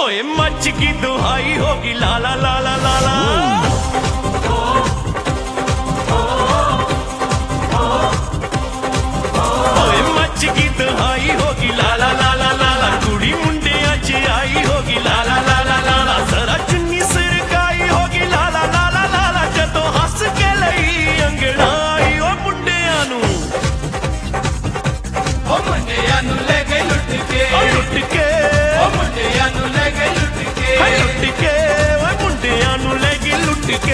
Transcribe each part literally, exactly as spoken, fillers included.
ओए मच की दुहाई होगी लाला लाला लाला। ओए मच की दुहाई होगी लाला लाला लाला। कुड़ी मुंडे अच आई होगी लाला लाला लाला। जरा चुन्नी सरकाई होगी लाला लाला लाला। जदों हस के लई अंगड़ाई ओ मुंडियां नू ओ मुंडियां नू ले गई लुट के ओ लुट के ओ मुंडियां नू ले गई लुट के लुट के ओ मुंडियां नू ले गई लुट के।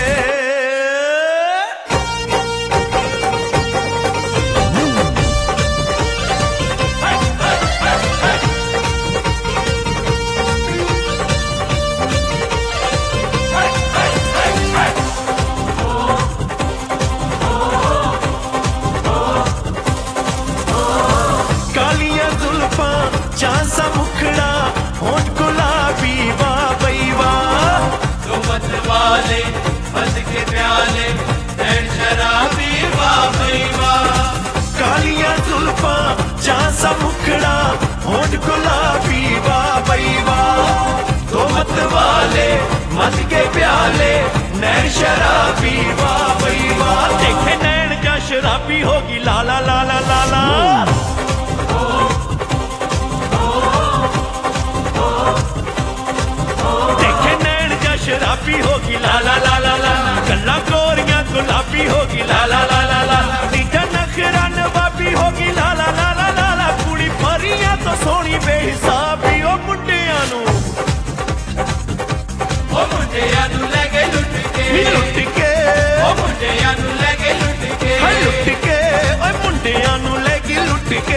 चांसा मुखड़ा होठ गुलाबी वाह बई वाह। तो मत वाले मत के प्याले नैन शराबी वाह बई वाह। कालियां जुल्फां चांसा मुखड़ा होठ गुलाबी वाह बई वाह। तो मत वाले मत के प्याले नैन शराबी वाह बई वाह। देखे नैन जा शराबी होगी लाला लाला लाला। शराबी होगी लाला लाला लाला। गल्ला गोरियां गुलाबी होगी लाला लाला लाला। नीचा नखरा नवाबी होगी लाला लाला लाला। कुड़ी परियां तो सोनी बेहिसाबी ओ मुंडियां नू ओ मुंडियां नू ले गई लुट के लुट के ओ मुंडियां नू ले गई लुट के लुट के ओ मुंडियां नू ले गई लुट के।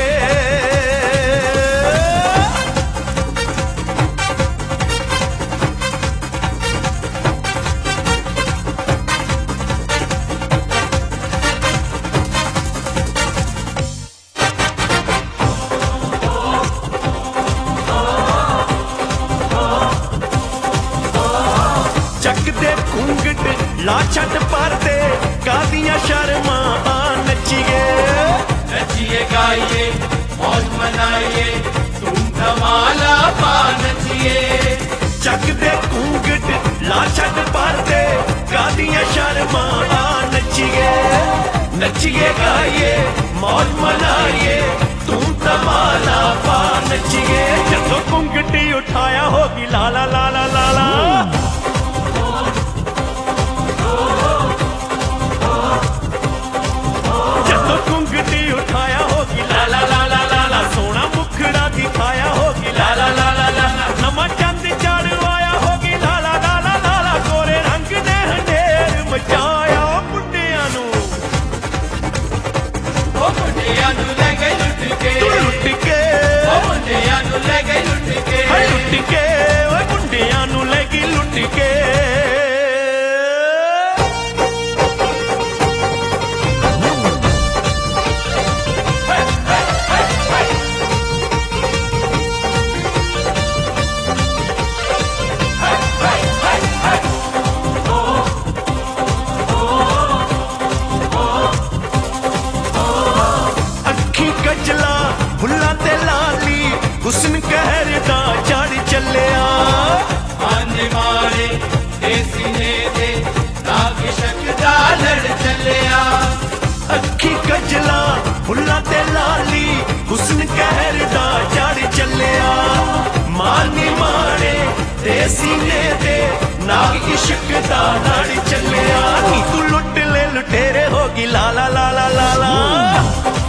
घूंघट ला छट परदे कादियां शर्मा आ नचिए नचिए गाइए मौज मनाइए तुम धमाला पा नचिए। चक दे घूंघट ला छट परदे कादियां शर्मा आ नचिए नचिए गाइए मौज मनाइए तुम धमाला पा नचिए। जदों घूंघटी उठाया होगी लाला लाला लाला। उठाया होगी लाला लाला लाला। सोना मुखड़ा दिखाया होगी लाला लाला लाला। नवा चंद चढ़वाया होगी लाला लाला लाला। गोरे रंग ने हंडेर मचाया ओ मुंडियां नू ओ मुंडियां नू ले गई लुट के लुट के ओ मुंडियां नू ले गई लुट के लुट के ओ मुंडियां नू ले गई लुट के। गजला फुल्ला ते लाली हुस्न कहर दा चढ़ चलिया। आने मारे देसी ने दे नाग शकदा लड़ चलिया। अखी गजला फुल्ला ते लाली हुस्न कहर दा चढ़ चलिया। मानी मारे देसी ने दे नाग इश्क दा लड़ चलिया। नी तू लुट ले लुटेरे होगी लाला लाला लाला।